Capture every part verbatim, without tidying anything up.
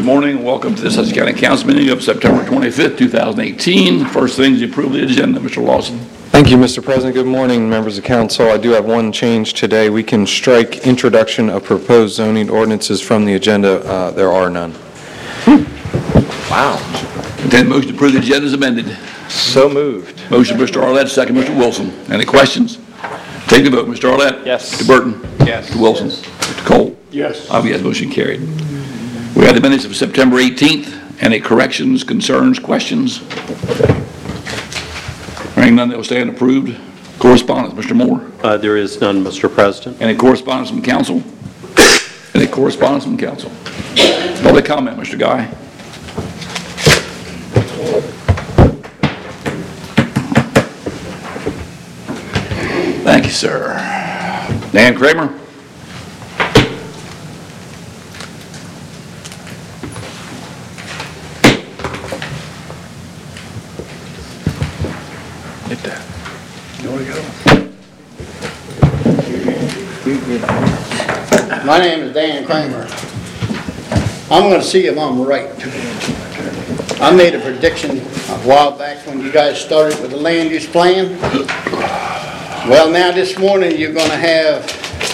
Good morning. Welcome to the Sussex County Council meeting of September twenty-fifth, two thousand eighteen. First thing is the approval of the agenda. Mister Lawson. Thank you, Mister President. Good morning, members of council. I do have one change today. We can strike introduction of proposed zoning ordinances from the agenda. Uh, there are none. Wow. Entertain motion to approve the agenda is amended. So moved. Motion, Mister Arlett, second, Mister Wilson. Any questions? Take the vote. Mister Arlett? Yes. Mister Burton? Yes. Mister Wilson? Yes. Mister Cole? Yes. I vote yes, motion carried. We have the minutes of September eighteenth. Any corrections, concerns, questions? Hearing none, they will stand approved. Correspondence, Mister Moore. Uh, there is none, Mister President. Any correspondence from council? Any correspondence from council? Public comment, Mister Guy. Thank you, sir. Dan Kramer. Hit that. You want to go? My name is Dan Kramer. I'm going to see if I'm right. I made a prediction a while back when you guys started with the land use plan. Well, now this morning you're going to have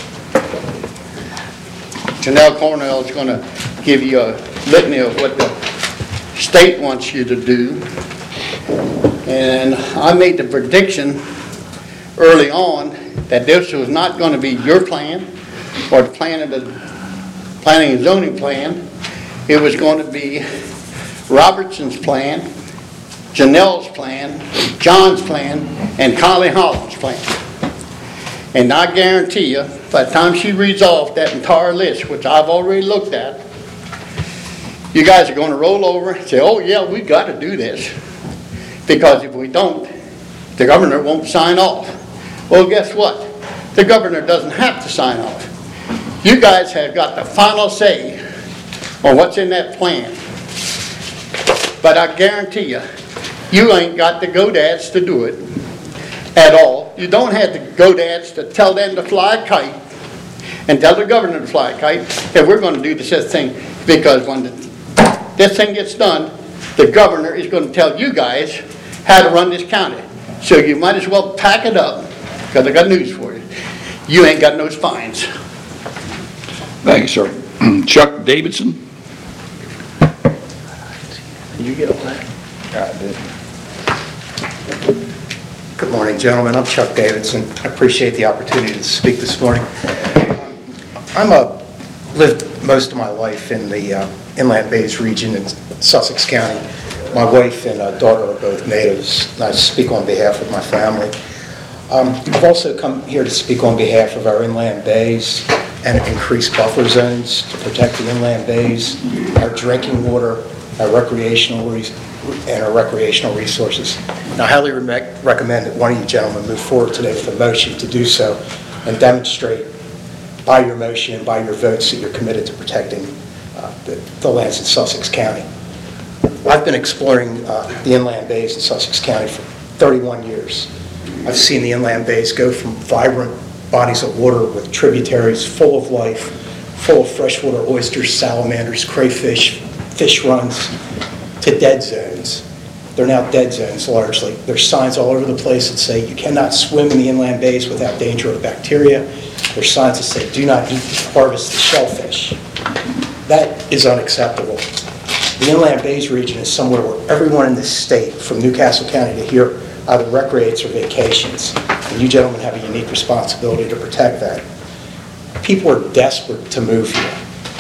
Janelle Cornell is going to give you a litany of what the state wants you to do. And I made the prediction early on that this was not going to be your plan or the plan of the planning and zoning plan. It was going to be Robertson's plan, Janelle's plan, John's plan, and Collie Holland's plan. And I guarantee you, by the time she reads off that entire list, which I've already looked at, you guys are going to roll over and say, oh yeah, we've got to do this. Because if we don't, the governor won't sign off. Well, guess what? The governor doesn't have to sign off. You guys have got the final say on what's in that plan. But I guarantee you, you ain't got the godads to do it at all. You don't have the godads to tell them to fly a kite and tell the governor to fly a kite if we're going to do this thing. Because when the, this thing gets done, the governor is going to tell you guys how to run this county. So you might as well pack it up, because I got news for you. You ain't got no spines. Thank you, sir. Chuck Davidson. Did you get all that? I did. Good morning, gentlemen. I'm Chuck Davidson. I appreciate the opportunity to speak this morning. I'm a lived most of my life in the uh, Inland Bays region in Sussex County. My wife and uh, daughter are both natives, and I speak on behalf of my family. Um, I've also come here to speak on behalf of our inland bays and increased buffer zones to protect the inland bays, our drinking water, our recreational re- and our recreational resources. And I highly re- recommend that one of you gentlemen move forward today with a motion to do so and demonstrate by your motion and by your votes that you're committed to protecting uh, the, the lands in Sussex County. I've been exploring uh, the inland bays in Sussex County for thirty-one years. I've seen the inland bays go from vibrant bodies of water with tributaries full of life, full of freshwater oysters, salamanders, crayfish, fish runs, to dead zones. They're now dead zones largely. There's signs all over the place that say you cannot swim in the inland bays without danger of bacteria. There's signs that say do not eat, harvest the shellfish. That is unacceptable. The Inland Bays region is somewhere where everyone in this state, from Newcastle County to here, either recreates or vacations. And you gentlemen have a unique responsibility to protect that. People are desperate to move here.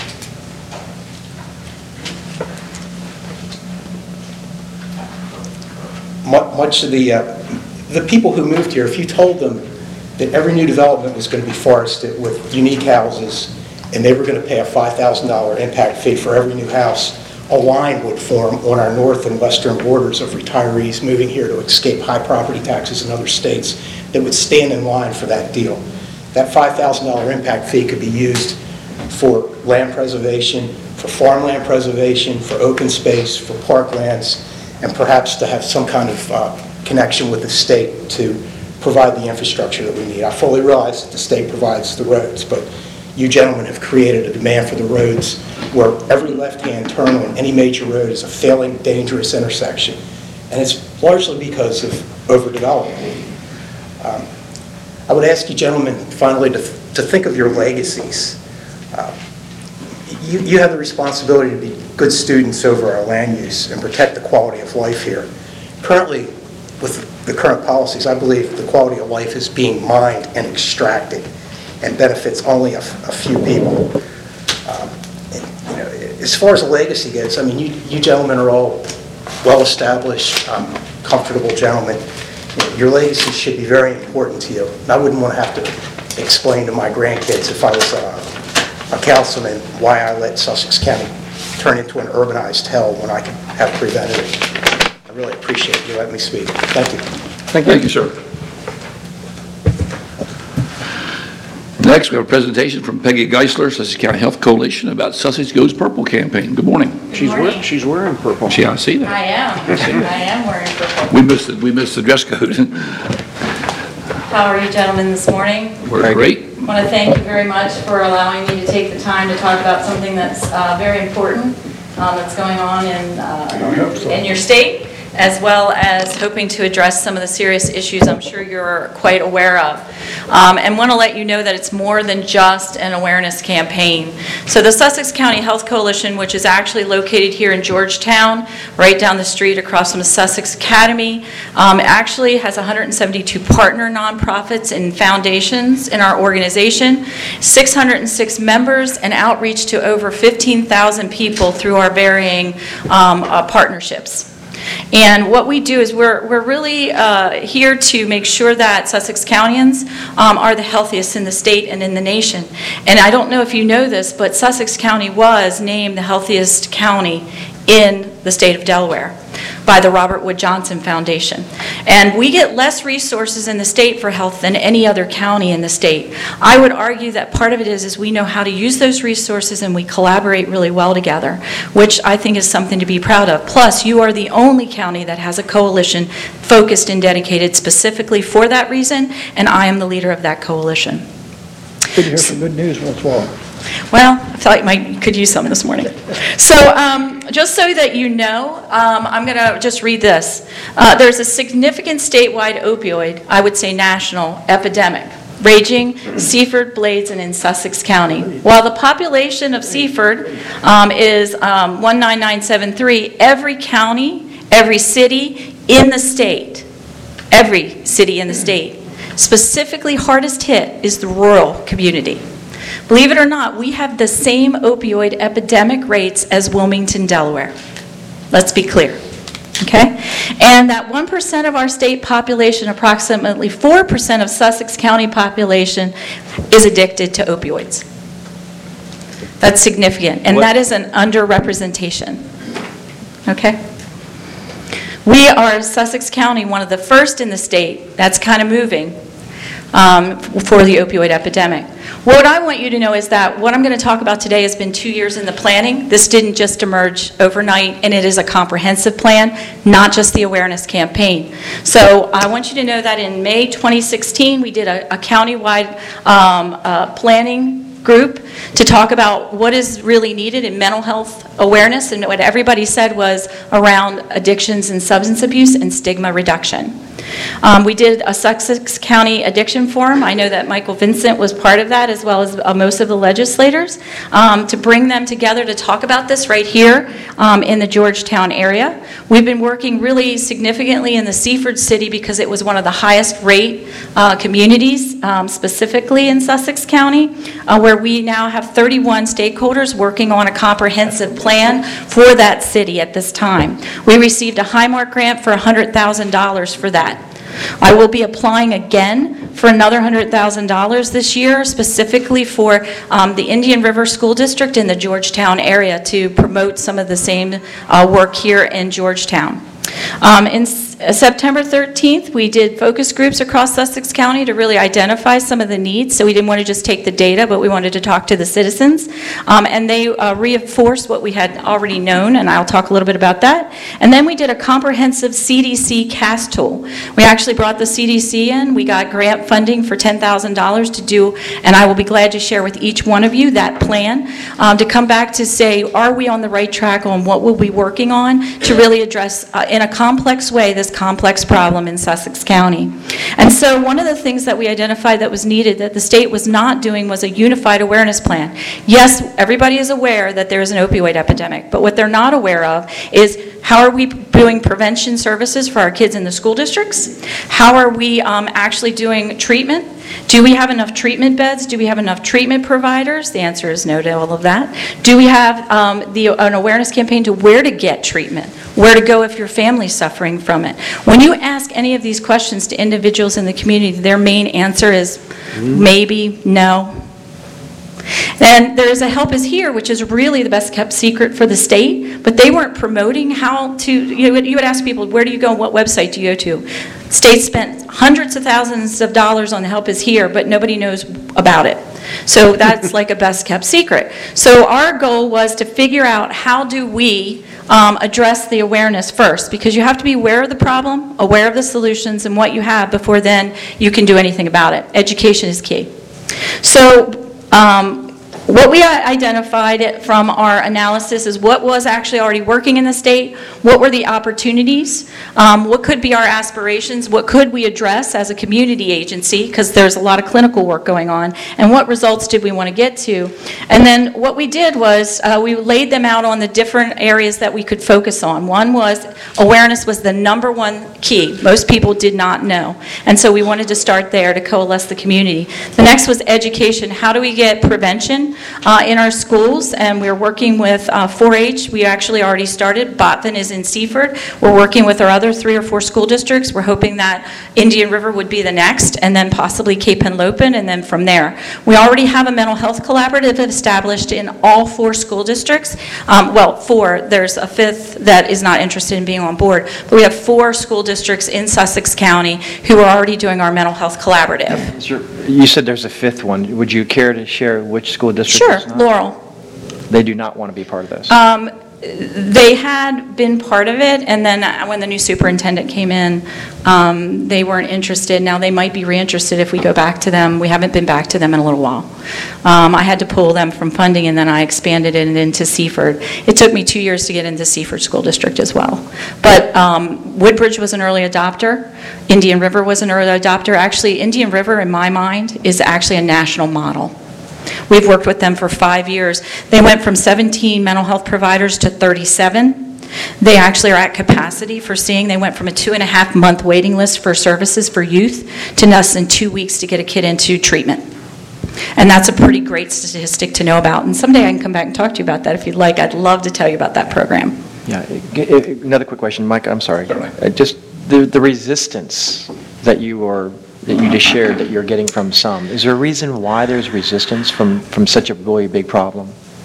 Much of the, uh, the people who moved here, if you told them that every new development was going to be forested with unique houses and they were going to pay a five thousand dollars impact fee for every new house, a line would form on our north and western borders of retirees moving here to escape high property taxes in other states that would stand in line for that deal. That five thousand dollars impact fee could be used for land preservation, for farmland preservation, for open space, for parklands, and perhaps to have some kind of uh, connection with the state to provide the infrastructure that we need. I fully realize that the state provides the roads, but you gentlemen have created a demand for the roads where every left-hand turn on any major road is a failing, dangerous intersection. And it's largely because of overdevelopment. Um, I would ask you gentlemen finally to, to think of your legacies. Uh, you, you have the responsibility to be good students over our land use and protect the quality of life here. Currently, with the current policies, I believe the quality of life is being mined and extracted and benefits only a, a few people. Um, and, you know, as far as the legacy goes, I mean, you, you gentlemen are all well-established, um, comfortable gentlemen. You know, your legacy should be very important to you. And I wouldn't want to have to explain to my grandkids if I was a, a councilman why I let Sussex County turn into an urbanized hell when I could have prevented it. I really appreciate you letting me speak. Thank you. Thank you. Thank you, sir. Next, we have a presentation from Peggy Geisler, Sussex County Health Coalition, about Sussex Goes Purple campaign. Good morning. She's morning. wearing, she's wearing purple. See, I see that. I am. I am wearing purple. We missed it. We missed the dress code. How are you gentlemen this morning? We're great. I want to thank you very much for allowing me to take the time to talk about something that's uh, very important um, that's going on in, uh, so. in your state, as well as hoping to address some of the serious issues I'm sure you're quite aware of. Um, and want to let you know that it's more than just an awareness campaign. So the Sussex County Health Coalition, which is actually located here in Georgetown, right down the street across from Sussex Academy, um, actually has one hundred seventy-two partner nonprofits and foundations in our organization, six hundred six members, and outreach to over fifteen thousand people through our varying um, uh, partnerships. And what we do is we're, we're really uh, here to make sure that Sussex Countyans um, are the healthiest in the state and in the nation. And I don't know if you know this, but Sussex County was named the healthiest county in the state of Delaware by the Robert Wood Johnson Foundation. And we get less resources in the state for health than any other county in the state. I would argue that part of it is, is we know how to use those resources and we collaborate really well together, which I think is something to be proud of. Plus, you are the only county that has a coalition focused and dedicated specifically for that reason, and I am the leader of that coalition. Good to hear some good news once more. Well, I felt like I could use some this morning. So um, just so that you know, um, I'm going to just read this. Uh, there's a significant statewide opioid, I would say national, epidemic raging Seaford, Blades, and in Sussex County. While the population of Seaford um, is um, one nine nine seven three, every county, every city in the state, every city in the state, specifically hardest hit is the rural community. Believe it or not, we have the same opioid epidemic rates as Wilmington, Delaware. Let's be clear, okay? And that one percent of our state population, approximately four percent of Sussex County population, is addicted to opioids. That's significant, and that is an underrepresentation, okay? We are, Sussex County, one of the first in the state that's kind of moving Um, for the opioid epidemic. What I want you to know is that what I'm going to talk about today has been two years in the planning. This didn't just emerge overnight, and it is a comprehensive plan, not just the awareness campaign. So I want you to know that in May twenty sixteen, we did a, a countywide um, uh, planning group to talk about what is really needed in mental health awareness, and what everybody said was around addictions and substance abuse and stigma reduction. Um, we did a Sussex County Addiction Forum. I know that Michael Vincent was part of that, as well as uh, most of the legislators, um, to bring them together to talk about this right here um, in the Georgetown area. We've been working really significantly in the Seaford City because it was one of the highest rate uh, communities, um, specifically in Sussex County, uh, where we now have thirty-one stakeholders working on a comprehensive plan for that city at this time. We received a Highmark grant for one hundred thousand dollars for that. I will be applying again for another one hundred thousand dollars this year, specifically for um, the Indian River School District in the Georgetown area to promote some of the same uh, work here in Georgetown. Um, in uh, September thirteenth, we did focus groups across Sussex County to really identify some of the needs. So we didn't want to just take the data, but we wanted to talk to the citizens. Um, and they uh, reinforced what we had already known, and I'll talk a little bit about that. And then we did a comprehensive C D C C A S tool. We actually brought the C D C in. We got grant funding for ten thousand dollars to do, and I will be glad to share with each one of you that plan um, to come back to say, are we on the right track on what we'll be working on to really address uh, in a complex way this complex problem in Sussex County. And so one of the things that we identified that was needed that the state was not doing was a unified awareness plan. Yes, everybody is aware that there is an opioid epidemic, but what they're not aware of is how are we doing prevention services for our kids in the school districts? How are we um, actually doing treatment? Do we have enough treatment beds? Do we have enough treatment providers? The answer is no to all of that. Do we have um, the, an awareness campaign to where to get treatment? Where to go if your family's suffering from it? When you ask any of these questions to individuals in the community, their main answer is maybe, no. And there's a Help Is Here, which is really the best kept secret for the state, but they weren't promoting how to, you know, you would ask people, where do you go, what website do you go to? State spent hundreds of thousands of dollars on the Help Is Here, but nobody knows about it. So that's like a best kept secret. So our goal was to figure out how do we um, address the awareness first, because you have to be aware of the problem, aware of the solutions and what you have before then you can do anything about it. Education is key. So Um, what we identified from our analysis is what was actually already working in the state, what were the opportunities, um, what could be our aspirations, what could we address as a community agency, because there's a lot of clinical work going on, and what results did we want to get to. And then what we did was uh, we laid them out on the different areas that we could focus on. One was awareness was the number one key. Most people did not know. And so we wanted to start there to coalesce the community. The next was education. How do we get prevention Uh, in our schools? And we're working with uh, four H. We actually already started. Botvin is in Seaford. We're working with our other three or four school districts. We're hoping that Indian River would be the next, and then possibly Cape Henlopen, and then from there. We already have a mental health collaborative established in all four school districts. Um, well, four. There's a fifth that is not interested in being on board. But we have four school districts in Sussex County who are already doing our mental health collaborative. Sure. You said there's a fifth one. Would you care to share which school district? Sure, Laurel. They do not want to be part of this. Um, they had been part of it, and then uh, when the new superintendent came in, um, they weren't interested. Now they might be reinterested if we go back to them. We haven't been back to them in a little while. Um, I had to pull them from funding, and then I expanded it into Seaford. It took me two years to get into Seaford School District as well. But um, Woodbridge was an early adopter. Indian River was an early adopter. Actually, Indian River, in my mind, is actually a national model. We've worked with them for five years. They went from seventeen mental health providers to thirty-seven. They actually are at capacity for seeing. They went from a two and a half month waiting list for services for youth to less than two weeks to get a kid into treatment. And that's a pretty great statistic to know about. And someday I can come back and talk to you about that if you'd like. I'd love to tell you about that program. Yeah. Another quick question, Mike. I'm sorry. Uh, Just the the resistance that you are that you just shared that you're getting from some. Is there a reason why there's resistance from from such a really big problem?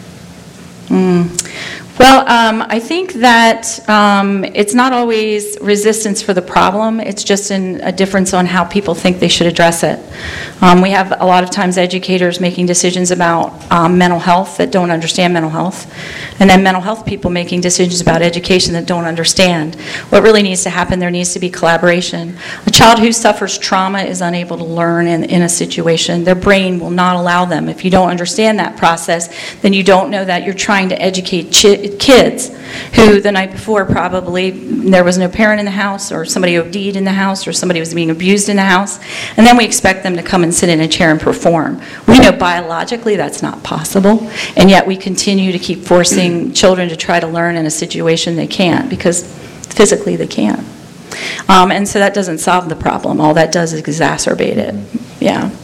Mm. Well, um, I think that um, it's not always resistance for the problem. It's just in a difference on how people think they should address it. Um, we have a lot of times educators making decisions about um, mental health that don't understand mental health, and then mental health people making decisions about education that don't understand. What really needs to happen, there needs to be collaboration. A child who suffers trauma is unable to learn in, in a situation. Their brain will not allow them. If you don't understand that process, then you don't know that you're trying to educate chi- kids who the night before probably there was no parent in the house, or somebody O D'd in the house, or somebody was being abused in the house, and then we expect them to come and sit in a chair and perform. We know biologically that's not possible, and yet we continue to keep forcing children to try to learn in a situation they can't, because physically they can't. Um, and so that doesn't solve the problem. All that does is exacerbate it. Yeah.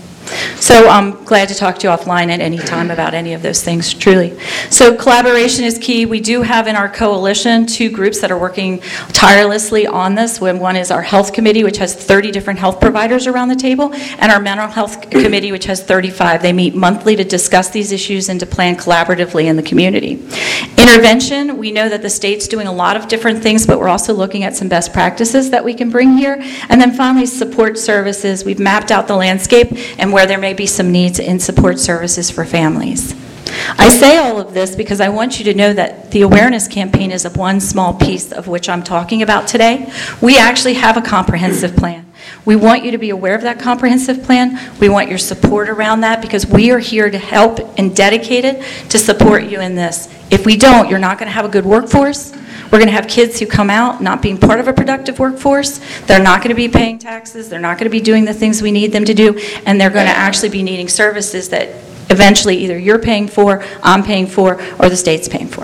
So I'm glad to talk to you offline at any time about any of those things, truly. So collaboration is key. We do have in our coalition two groups that are working tirelessly on this. One is our health committee, which has thirty different health providers around the table, and our mental health committee, which has thirty-five. They meet monthly to discuss these issues and to plan collaboratively in the community. Intervention, we know that the state's doing a lot of different things, but we're also looking at some best practices that we can bring here. And then finally, support services. We've mapped out the landscape and where there may be some needs in support services for families. I say all of this because I want you to know that the awareness campaign is one small piece of which I'm talking about today. We actually have a comprehensive plan. We want you to be aware of that comprehensive plan. We want your support around that because we are here to help and dedicated to support you in this. If we don't, you're not going to have a good workforce. We're going to have kids who come out not being part of a productive workforce. They're not going to be paying taxes. They're not going to be doing the things we need them to do, and they're going to actually be needing services that eventually either you're paying for, I'm paying for, or the state's paying for.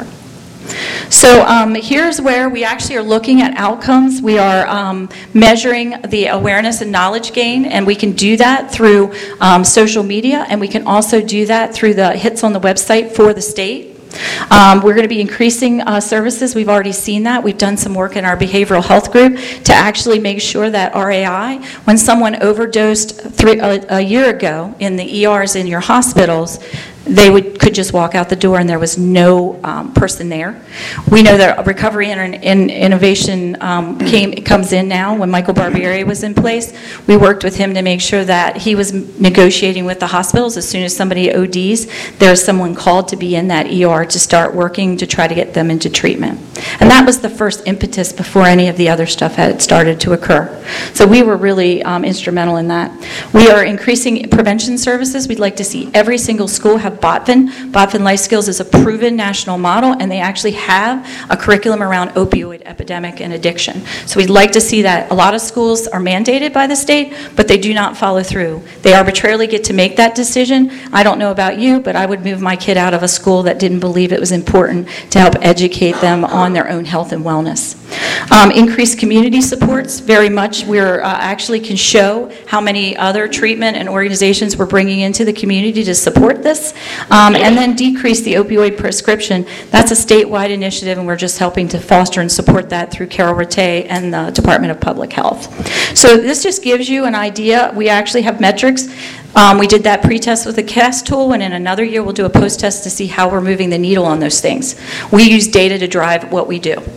So um, here's where we actually are looking at outcomes. We are um, measuring the awareness and knowledge gain, and we can do that through um, social media, and we can also do that through the hits on the website for the state. Um, we're going to be increasing uh, services. We've already seen that. We've done some work in our behavioral health group to actually make sure that R A I, when someone overdosed three, a, a year ago in the E Rs in your hospitals, they would, could just walk out the door and there was no um, person there. We know that recovery and in, innovation um, came, comes in now. When Michael Barbieri was in place, we worked with him to make sure that he was negotiating with the hospitals. As soon as somebody O Ds, there's someone called to be in that E R to start working to try to get them into treatment. And that was the first impetus before any of the other stuff had started to occur. So we were really um, instrumental in that. We are increasing prevention services. We'd like to see every single school have BOTFN. BOTFN Life Skills is a proven national model, and they actually have a curriculum around opioid epidemic and addiction. So we'd like to see that. A lot of schools are mandated by the state, but they do not follow through. They arbitrarily get to make that decision. I don't know about you, but I would move my kid out of a school that didn't believe it was important to help educate them on their own health and wellness. Um, increased community supports, very much. We uh, actually can show how many other treatment and organizations we're bringing into the community to support this. Um, and then decrease the opioid prescription. That's a statewide initiative, and we're just helping to foster and support that through Carol Rattay and the Department of Public Health. So this just gives you an idea. We actually have metrics. Um, we did that pre-test with the C A S tool, and in another year we'll do a post-test to see how we're moving the needle on those things. We use data to drive what we do.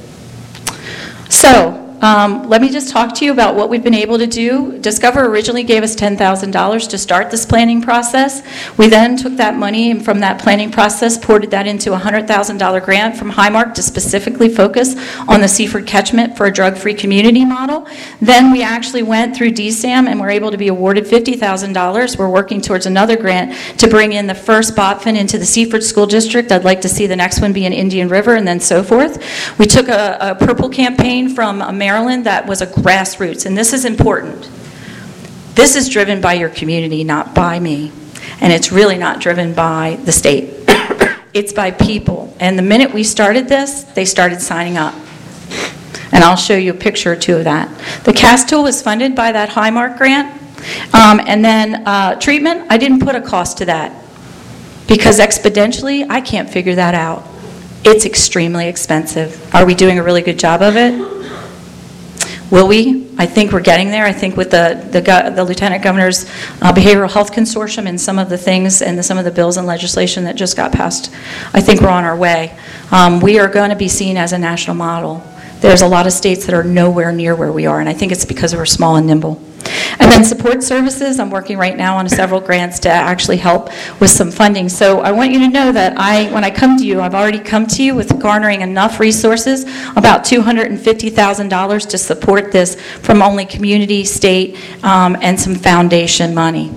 So, um, let me just talk to you about what we've been able to do. Discover originally gave us ten thousand dollars to start this planning process. We then took that money and from that planning process ported that into a one hundred thousand dollar grant from Highmark to specifically focus on the Seaford catchment for a drug-free community model. Then we actually went through D SAM and were able to be awarded fifty thousand dollars. We're working towards another grant to bring in the first BOTFN into the Seaford School District. I'd like to see the next one be in Indian River and then so forth. We took a, a Purple campaign from America Maryland that was a grassroots, and this is important. This is driven by your community, not by me, and it's really not driven by the state. It's by people, and the minute we started this, they started signing up. And I'll show you a picture or two of that. The C A S tool was funded by that Highmark grant, um, and then uh, treatment, I didn't put a cost to that because exponentially, I can't figure that out. It's extremely expensive. Are we doing a really good job of it? Will we? I think we're getting there. I think with the, the, the Lieutenant Governor's uh, Behavioral Health Consortium and some of the things and the, some of the bills and legislation that just got passed, I think we're on our way. Um, we are going to be seen as a national model. There's a lot of states that are nowhere near where we are, and I think it's because we're small and nimble. And then support services, I'm working right now on several grants to actually help with some funding. So I want you to know that I, when I come to you, I've already come to you with garnering enough resources, about two hundred fifty thousand dollars to support this from only community, state, um, and some foundation money.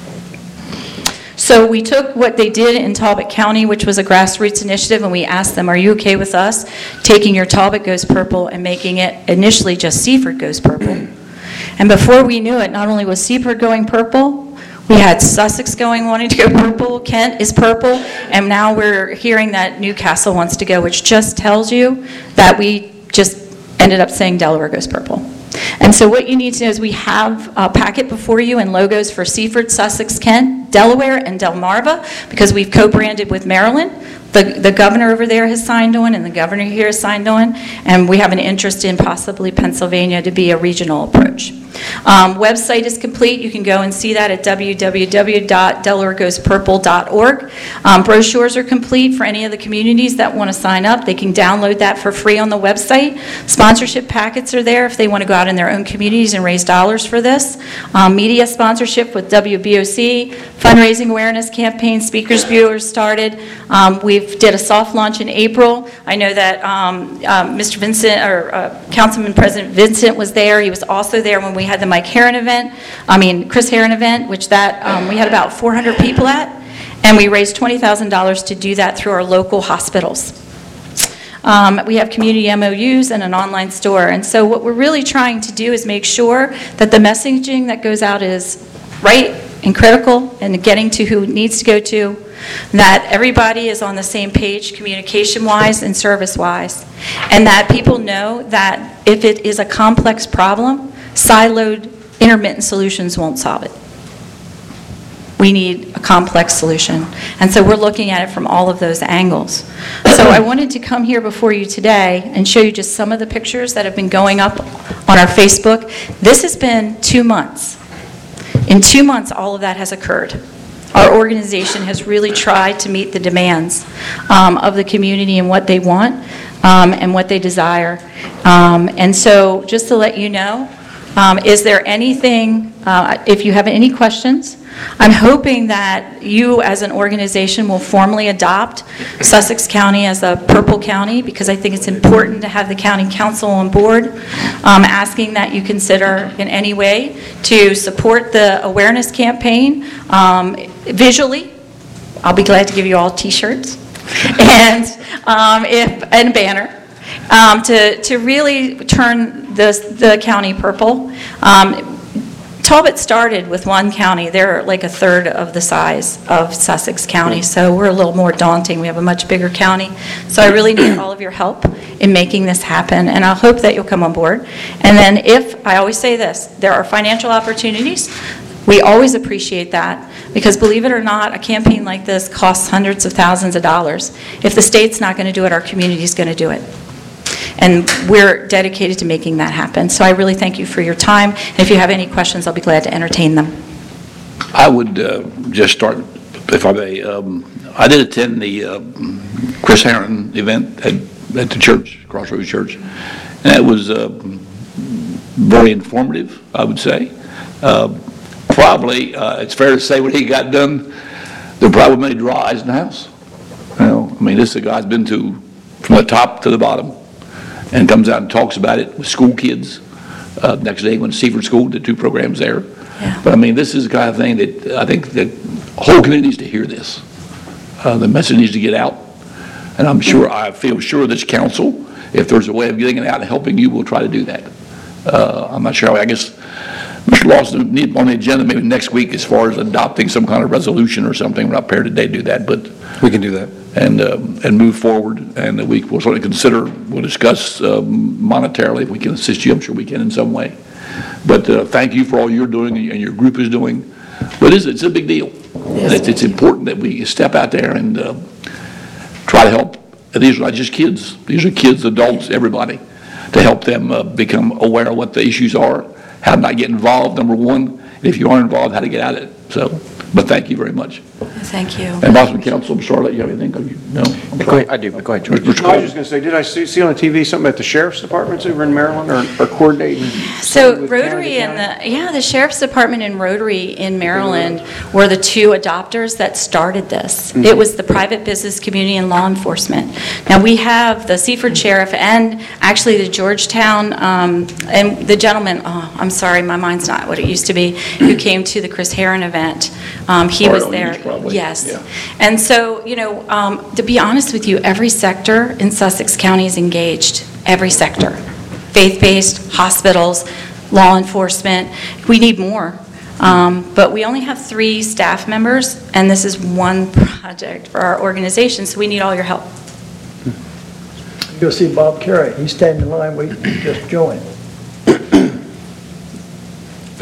So we took what they did in Talbot County, which was a grassroots initiative, and we asked them, are you okay with us taking your Talbot Goes Purple and making it initially just Seaford Goes Purple? And before we knew it, not only was Seaford going purple, we had Sussex going, wanting to go purple, Kent is purple, and now we're hearing that Newcastle wants to go, which just tells you that we just ended up saying Delaware goes purple. And so what you need to know is we have a packet before you and logos for Seaford, Sussex, Kent, Delaware, and Delmarva, because we've co-branded with Maryland. The, the governor over there has signed on, and the governor here has signed on, and we have an interest in possibly Pennsylvania to be a regional approach. Um, website is complete. You can go and see that at w w w dot delaware goes purple dot org. Um, brochures are complete for any of the communities that want to sign up. They can download that for free on the website. Sponsorship packets are there if they want to go out in their own communities and raise dollars for this. Um, media sponsorship with W B O C, fundraising awareness campaign, speakers bureau started. Um, we've did a soft launch in April. I know that um, um, Mister Vincent, or uh, Councilman President Vincent was there. He was also there when we had the Mike Herron event, I mean Chris Herron event, which that um, we had about four hundred people at, and we raised twenty thousand dollars to do that through our local hospitals. Um, we have community M O Us and an online store, and so what we're really trying to do is make sure that the messaging that goes out is right and critical and getting to who it needs to go to, that everybody is on the same page communication-wise and service-wise, and that people know that if it is a complex problem, siloed intermittent solutions won't solve it. We need a complex solution. And so we're looking at it from all of those angles. So I wanted to come here before you today and show you just some of the pictures that have been going up on our Facebook. This has been two months. In two months, all of that has occurred. Our organization has really tried to meet the demands um, of the community and what they want um, and what they desire. Um, and so just to let you know, Um, is there anything, uh, if you have any questions, I'm hoping that you as an organization will formally adopt Sussex County as a purple county, because I think it's important to have the county council on board, um, asking that you consider in any way to support the awareness campaign um, visually. I'll be glad to give you all t-shirts and, um, if, and a banner. Um, to, to really turn this, the county purple. Um, Talbot started with one county. They're like a third of the size of Sussex County, so we're a little more daunting. We have a much bigger county. So I really need all of your help in making this happen, and I hope that you'll come on board. And then if, I always say this, there are financial opportunities. We always appreciate that, because believe it or not, a campaign like this costs hundreds of thousands of dollars. If the state's not going to do it, our community is going to do it. And we're dedicated to making that happen. So I really thank you for your time. And if you have any questions, I'll be glad to entertain them. I would uh, just start, if I may. Um, I did attend the uh, Chris Herron event at, at the church, Crossroads Church, and that was uh, very informative, I would say. Uh, probably, uh, it's fair to say when he got done, there were probably many dry eyes in the house. You know, I mean, this is a guy who's been to, from the top to the bottom, and comes out and talks about it with school kids. Uh, next day, went to Seaford School, did two programs there. Yeah. But I mean, this is the kind of thing that I think the whole community needs to hear this. Uh, the message needs to get out. And I'm sure, I feel sure this council, if there's a way of getting it out and helping you, will try to do that. Uh, I'm not sure, I guess Mister Lawson need on the agenda maybe next week as far as adopting some kind of resolution or something. We're not prepared today to do that, but We can do that. and uh, and move forward, and we will certainly consider, we'll discuss um, monetarily if we can assist you. I'm sure we can in some way. But uh, thank you for all you're doing and your group is doing. But it's, it's a big deal. And it's, it's important that we step out there and uh, try to help. And these are not just kids. These are kids, adults, everybody, to help them uh, become aware of what the issues are, how to not get involved, number one, and if you are involved, how to get out of it. So, but thank you very much. Thank you. And Boston Council, Charlotte, you have anything? No? I'm Go sorry. ahead, I do, but go ahead, George. Mister No, I was Cole? just going to say, did I see, see on the T V something at the sheriff's departments over in Maryland, or, or coordinating? So with Rotary county to and county? the, yeah, the Sheriff's Department and Rotary in Maryland were the two adopters that started this. Mm-hmm. It was the private business community and law enforcement. Now, we have the Seaford Sheriff and actually the Georgetown, um, and the gentleman, oh, I'm sorry, my mind's not what it used to be, who came to the Chris Herron event. Um, He was Fargo there. East, probably. Yes. Yeah. And so, you know, um, to be honest with you, every sector in Sussex County is engaged, every sector. Faith-based, hospitals, law enforcement. We need more. Um, But we only have three staff members, and this is one project for our organization, so we need all your help. Go see Bob Carey. He's standing in line waiting to just join.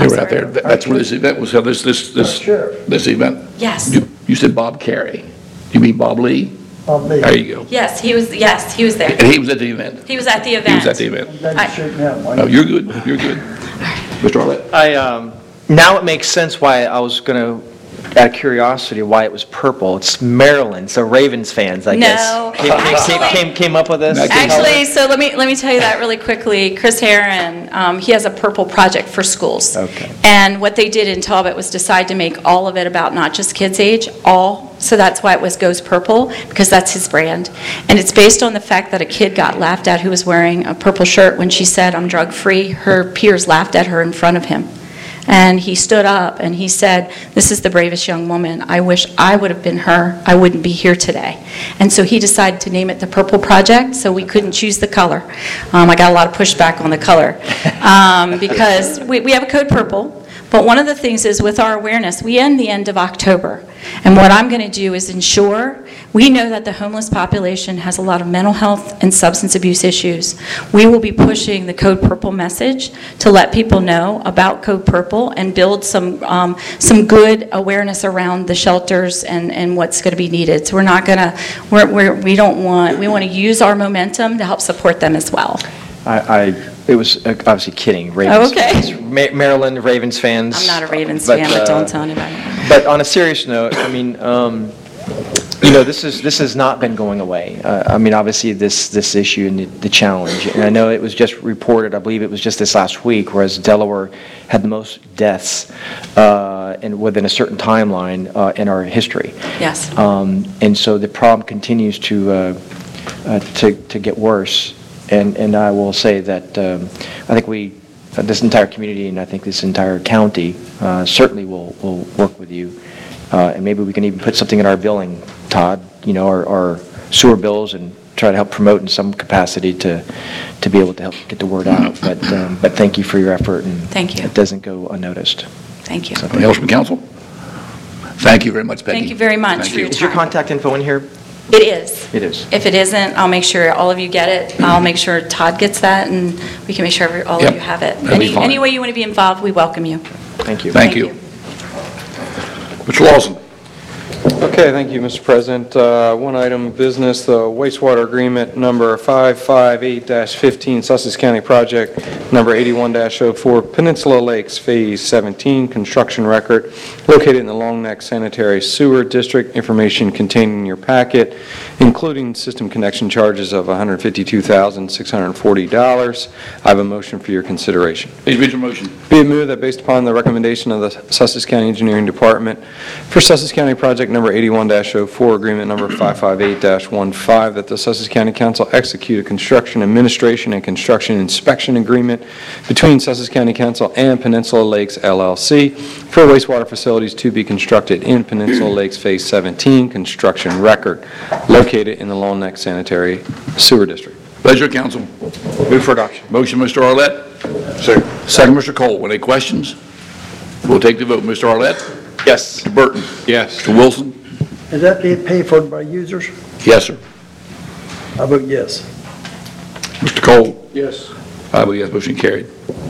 They were out there. That- That's where this event was held, this, this, this, this event. Yes. You you said Bob Carey. You mean Bob Lee? Bob Lee. There you go. Yes, he was, yes, he was there. And he was at the event. He was at the event. He was at the event. Glad I- you straightened out, Mike. No, you're good, you're good. Mister Arlett? I, um, now it makes sense why I was going to, out of curiosity, why it was purple. It's Maryland, so Ravens fans, I guess. No, Came, came, actually- came, came up with this? Actually, so let me, let me tell you that really quickly. Chris Herron, um, he has a purple project for schools. Okay. And what they did in Talbot was decide to make all of it about not just kids' age, all. So that's why it was Goes Purple, because that's his brand. And it's based on the fact that a kid got laughed at who was wearing a purple shirt when she said, "I'm drug-free." Her peers laughed at her in front of him. And he stood up and he said, "This is the bravest young woman. I wish I would have been her. I wouldn't be here today." And so he decided to name it the Purple Project, so we couldn't choose the color. Um, I got a lot of pushback on the color um, because we, we have a code purple. But one of the things is with our awareness, we end the end of October. And what I'm going to do is ensure, we know that the homeless population has a lot of mental health and substance abuse issues. We will be pushing the Code Purple message to let people know about Code Purple and build some um, some good awareness around the shelters and, and what's going to be needed. So we're not going to, we're, we're, we don't want, we want to use our momentum to help support them as well. I, I, it was uh, obviously kidding, Ravens Oh, okay. fans. Ma- Maryland Ravens fans. I'm not a Ravens but, fan, but uh, don't tell anybody. But on a serious note, I mean, um, you know, this is, this has not been going away. Uh, I mean, obviously, this, this issue and the, the challenge, and I know it was just reported, I believe it was just this last week, whereas Delaware had the most deaths uh, in, within a certain timeline uh, in our history. Yes. Um, And so the problem continues to, uh, uh, to, to get worse. And, and I will say that um, I think we, uh, this entire community and I think this entire county uh, certainly will, will work with you. Uh, And maybe we can even put something in our billing, Todd, you know, our, our sewer bills and try to help promote in some capacity to, to be able to help get the word out. But, um, but thank you for your effort and Thank you. it doesn't go unnoticed. Thank you. So Anything else from council? Thank you very much, Peggy. Thank you very much Thank for your you. Is your time. contact info in here? It is. It is. If it isn't, I'll make sure all of you get it. I'll make sure Todd gets that, and we can make sure every- all Yep, of you have it. that'd be Any fine. Any way you want to be involved, we welcome you. Thank you. Thank you. Mister Lawson? Okay, thank you, Mister President. Uh, One item of business, the wastewater agreement number five five eight dash fifteen, Sussex County Project number eighty-one dash oh four, Peninsula Lakes Phase seventeen, construction record located in the Long Neck Sanitary Sewer District. Information contained in your packet, including system connection charges of one hundred fifty-two thousand six hundred forty dollars. I have a motion for your consideration. Please read your motion. Be it moved that based upon the recommendation of the Sussex County Engineering Department for Sussex County Project number eighty-one dash oh four, agreement number five five eight dash fifteen, that the Sussex County Council execute a construction administration and construction inspection agreement between Sussex County Council and Peninsula Lakes L L C for wastewater facilities to be constructed in Peninsula Lakes Phase seventeen, construction record, located in the Long Neck Sanitary Sewer District. Pleasure, council. Move for adoption. Motion, Mister Arlett. Second. Second, Mister Cole. Any questions? We'll take the vote. Mister Arlett? Yes. Mister Burton? Yes. Mister Wilson? Is that being paid for by users? Yes, sir. I vote yes. Mister Cole? Yes. I vote yes, motion carried.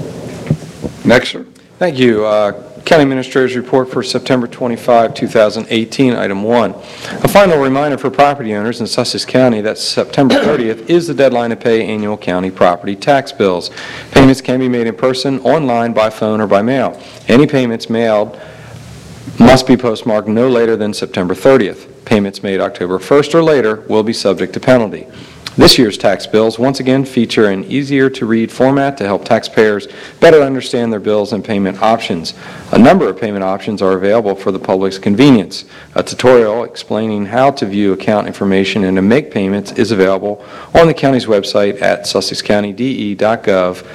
Next, sir. Thank you. Uh, County Administrator's Report for September twenty-fifth, two thousand eighteen, Item one. A final reminder for property owners in Sussex County that September thirtieth is the deadline to pay annual county property tax bills. Payments can be made in person, online, by phone, or by mail. Any payments mailed must be postmarked no later than September thirtieth. Payments made October first or later will be subject to penalty. This year's tax bills once again feature an easier-to-read format to help taxpayers better understand their bills and payment options. A number of payment options are available for the public's convenience. A tutorial explaining how to view account information and to make payments is available on the county's website at sussex county d e dot gov,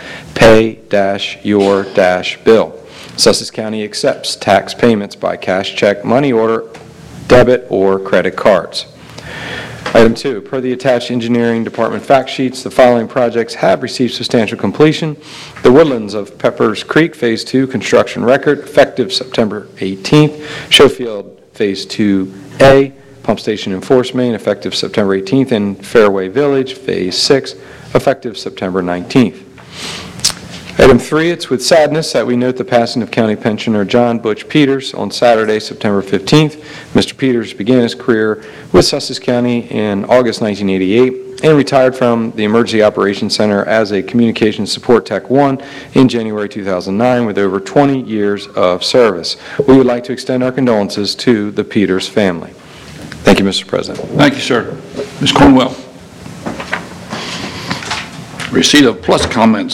pay-your-bill. Sussex County accepts tax payments by cash, check, money order, debit, or credit cards. Item two, per the attached engineering department fact sheets, the following projects have received substantial completion. The Woodlands of Peppers Creek Phase two construction record, effective September eighteenth. Schofield Phase two A, pump station in Forest, Maine, effective September eighteenth. And Fairway Village Phase six, effective September nineteenth. Item three, it's with sadness that we note the passing of County Pensioner John Butch Peters on Saturday, September fifteenth. Mister Peters began his career with Sussex County in August nineteen eighty-eight and retired from the Emergency Operations Center as a Communications Support Tech one in January two thousand nine with over twenty years of service. We would like to extend our condolences to the Peters family. Thank you, Mister President. Thank you, sir. Miz Cornwell. Receipt of plus comments